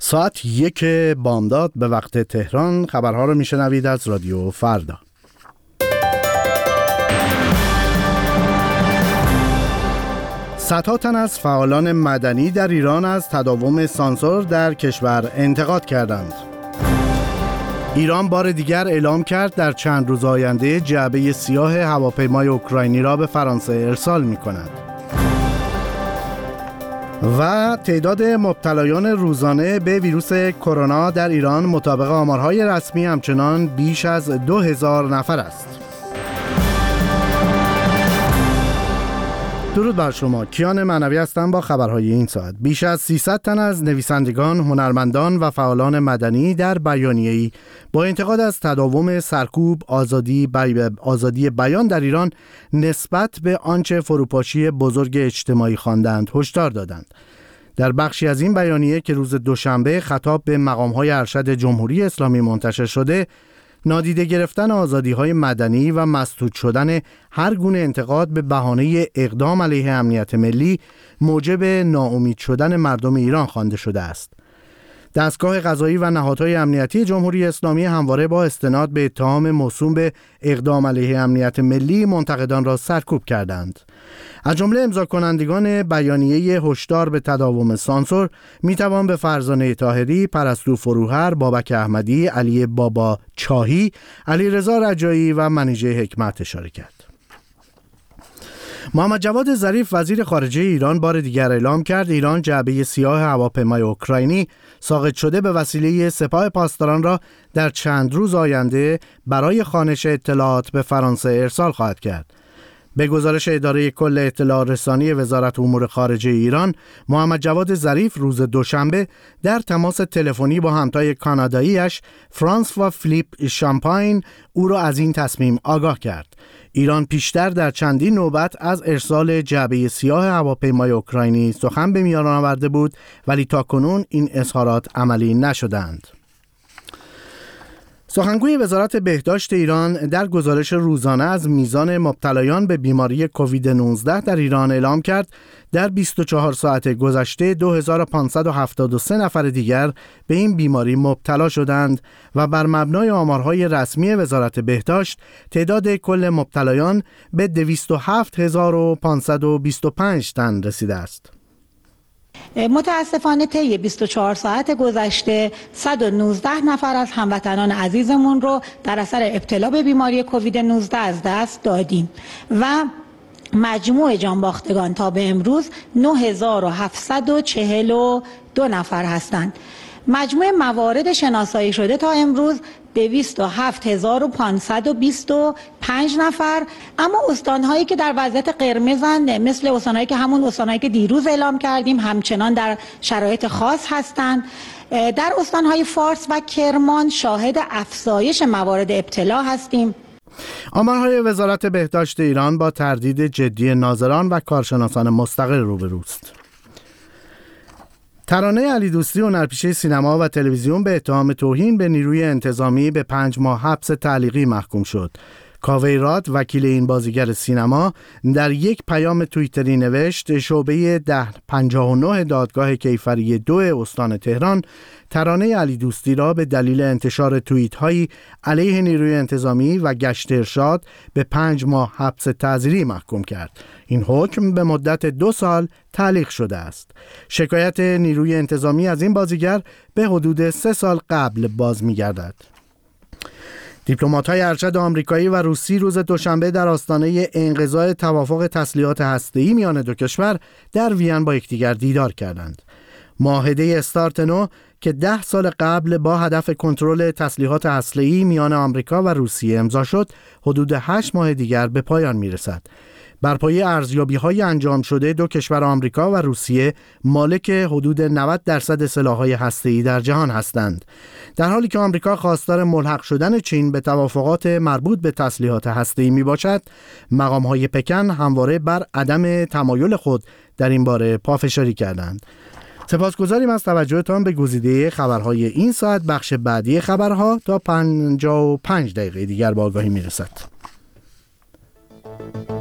ساعت 1 بامداد به وقت تهران. خبرها رو میشنوید از رادیو فردا. صدها تن از فعالان مدنی در ایران از تداوم سانسور در کشور انتقاد کردند. ایران بار دیگر اعلام کرد در چند روز آینده جعبه سیاه هواپیمای اوکراینی را به فرانسه ارسال می‌کند. و تعداد مبتلایان روزانه به ویروس کرونا در ایران مطابق آمارهای رسمی همچنان بیش از 2000 نفر است. درود بر شما. کیان معنوی هستم با خبرهای این ساعت. بیش از 300 تن از نویسندگان، هنرمندان و فعالان مدنی در بیانیه‌ای با انتقاد از تداوم سرکوب آزادی بیان در ایران نسبت به آنچه فروپاشی بزرگ اجتماعی خواندند هشدار دادند. در بخشی از این بیانیه که روز دوشنبه خطاب به مقام‌های ارشد جمهوری اسلامی منتشر شده، نادیده گرفتن آزادی‌های مدنی و مسدود شدن هر گونه انتقاد به بهانه اقدام علیه امنیت ملی موجب ناامید شدن مردم ایران خوانده شده است. دستگاه قضایی و نهادهای امنیتی جمهوری اسلامی همواره با استناد به اتهام موسوم به اقدام علیه امنیت ملی منتقدان را سرکوب کردند. از جمله امضا کنندگان بیانیه هشدار به تداوم سانسور میتوان به فرزانه طاهری، پرستو فروهر، بابک احمدی، علی بابا چاهی، علیرضا رجایی و منیژه حکمت اشاره کرد. محمد جواد ظریف وزیر خارجه ایران بار دیگر اعلام کرد ایران جعبه سیاه هواپیمای اوکراینی ساقط شده به وسیله سپاه پاسداران را در چند روز آینده برای خوانش اطلاعات به فرانسه ارسال خواهد کرد. به گزارش اداره کل اطلاع رسانی وزارت امور خارجه ایران، محمد جواد ظریف روز دوشنبه در تماس تلفنی با همتای کانادایی‌اش فرانس و فیلیپ شامپاین او را از این تصمیم آگاه کرد. ایران پیشتر در چندین نوبت از ارسال جعبه سیاه هواپیمای اوکراینی سخن به میان آورده بود، ولی تاکنون این اظهارات عملی نشدند. سخنگوی وزارت بهداشت ایران در گزارش روزانه از میزان مبتلایان به بیماری کووید 19 در ایران اعلام کرد در 24 ساعت گذشته 2573 نفر دیگر به این بیماری مبتلا شدند و بر مبنای آمارهای رسمی وزارت بهداشت تعداد کل مبتلایان به 207525 تن رسیده است. متاسفانه طی 24 ساعت گذشته 119 نفر از هموطنان عزیزمون رو در اثر ابتلا به بیماری کووید 19 از دست دادیم و مجموع جانباختگان تا به امروز 9742 نفر هستند. مجموع موارد شناسایی شده تا امروز 207525 نفر، اما استانهایی که در وضعیت قرمزند مثل استانهایی که همون استانهایی که دیروز اعلام کردیم همچنان در شرایط خاص هستند. در استانهای فارس و کرمان شاهد افزایش موارد ابتلا هستیم. آمارهای وزارت بهداشت ایران با تردید جدی ناظران و کارشناسان مستقل روبروست. ترانه علی دوستی هنرپیشه سینما و تلویزیون به اتهام توهین به نیروی انتظامی به 5 ماه حبس تعلیقی محکوم شد. کاوه راد وکیل این بازیگر سینما در یک پیام توییتری نوشت شعبه 1059 دادگاه کیفری 2 استان تهران ترانه علی دوستی را به دلیل انتشار توییت‌هایی علیه نیروی انتظامی و گشت ارشاد به 5 ماه حبس تعزیری محکوم کرد. این حکم به مدت 2 سال تعلیق شده است. شکایت نیروی انتظامی از این بازیگر به حدود 3 سال قبل باز می‌گردد. دیپلمات‌های ارشد آمریکایی و روسی روز دوشنبه در آستانه انقضای توافق تسلیحات هسته‌ای میان دو کشور در وین با یکدیگر دیدار کردند. معاهده استارت نو که 10 سال قبل با هدف کنترل تسلیحات هسته‌ای میان آمریکا و روسیه امضا شد، حدود 8 ماه دیگر به پایان میرسد. بر پایه ارزیابی‌های انجام شده دو کشور آمریکا و روسیه مالک حدود 90% سلاح‌های هسته‌ای در جهان هستند. در حالی که آمریکا خواستار ملحق شدن چین به توافقات مربوط به تسلیحات هسته‌ای میباشد، مقام‌های پکن همواره بر عدم تمایل خود در این باره پافشاری کردند. سپاسگزاریم از توجهتان به گزیده خبرهای این ساعت. بخش بعدی خبرها تا 55 دقیقه دیگر با آگاهی میرسد.